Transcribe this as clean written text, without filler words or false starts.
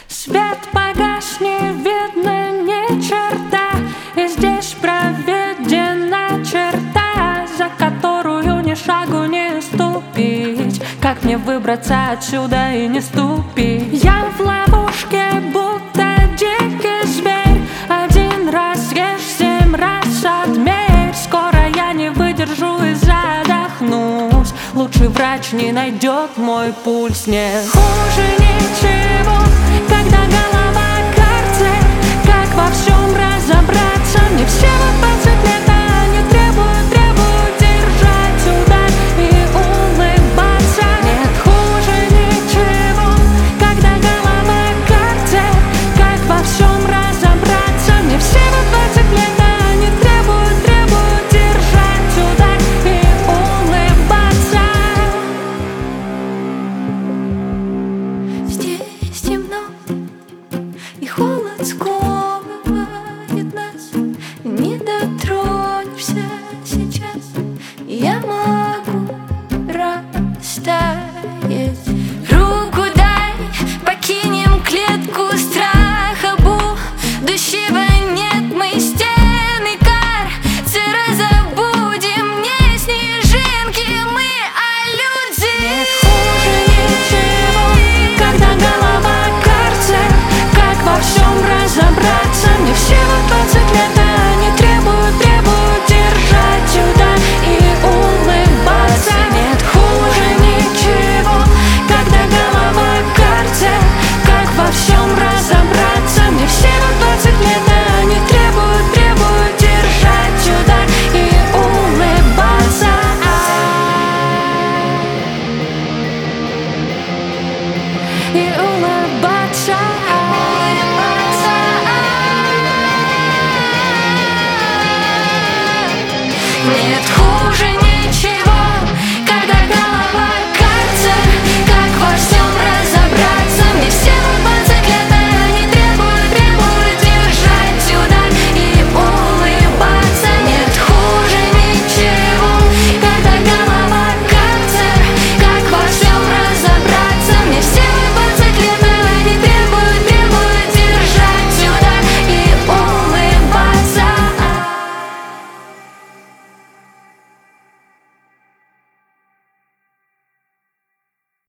Свет погас, не видно ни черта, и здесь проведена черта, за которую ни шагу не ступить. Как мне выбраться отсюда и не ступить? Я в ловушке, будто дикий зверь. Один раз ешь, 7 раз отмерь. Скоро я не выдержу и задохнусь. Лучший врач не найдет мой пульс, нет. Хуже не